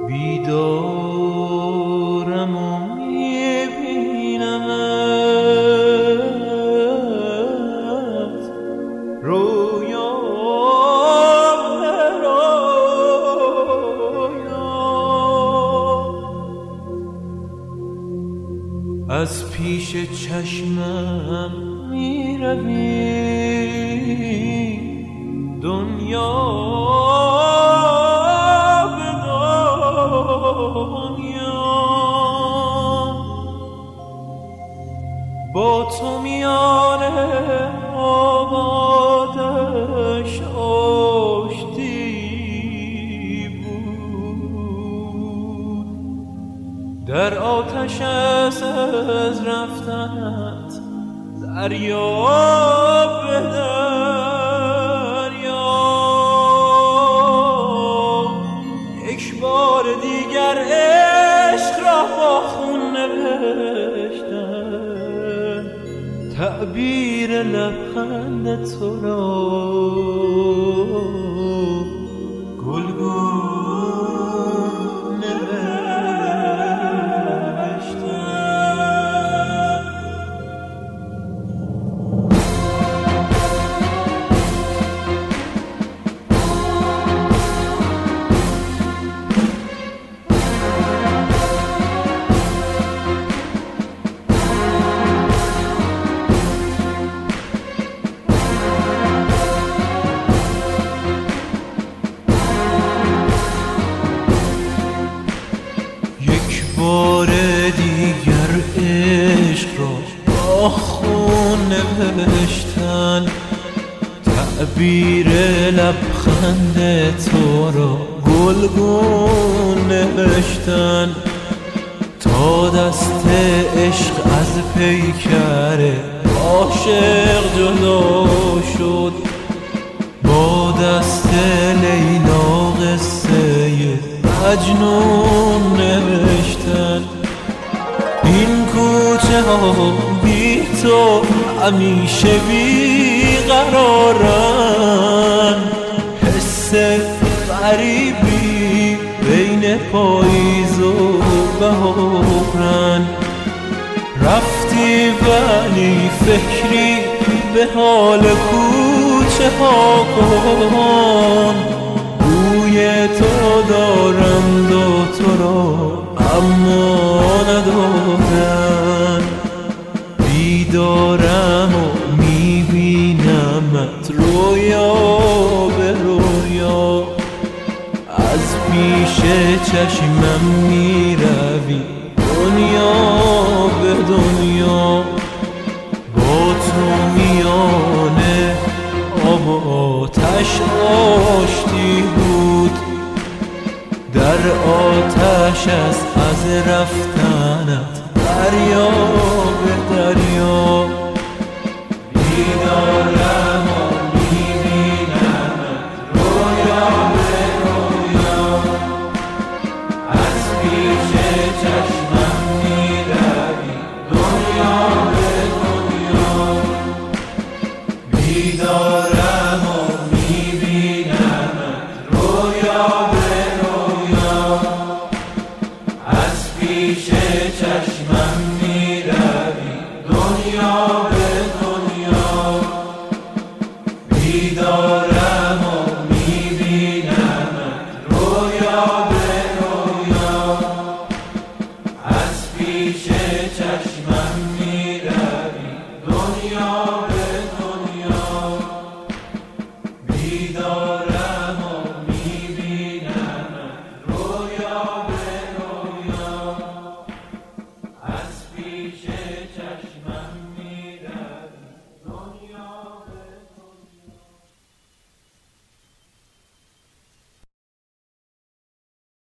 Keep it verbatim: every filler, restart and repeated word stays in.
بیدارم و میبینمت رویا به رویا، از پیش چشمم میروی دنیا به دنیا، با تو میانه آبادش آشتی بود، در آتش از رفتنت دریا به دریا، یک بار دیگر عشق را با خون نوشتن، تعبیر لبخند تو را گلگون بار دیگر عشق را با خون نوشتن، تعبیر لبخند تو را گلگون نوشتن، تا دست عشق از پیکر عاشق جدا شد، با دست لیلا قصه مجنون نوشتن. این کوچه ها بی تو همیشه بی قرارن، حس غریبی بین پاییز و بهارن، رفتی ولی فکری به حال کوچه ها کن، بوی تو دارند و تو را اما ندارن، بیدارم و میبینمت رویا به رویا، از پیش چشمم میروی دنیا به دنیا، با تو میانه آب و آتش آشتی بود، در آتش از از رفتنت دریا به دریا، بیدارم و میبینمت رویا به رویا، از پیش چشمم میروی دنیا به دنیا، بیدارم و میبینمت رویا به رویا، از پیش چشمم میروی دنیا به دنیا، بیدارم و میبینمت رویا به رویا، از پیش چشمم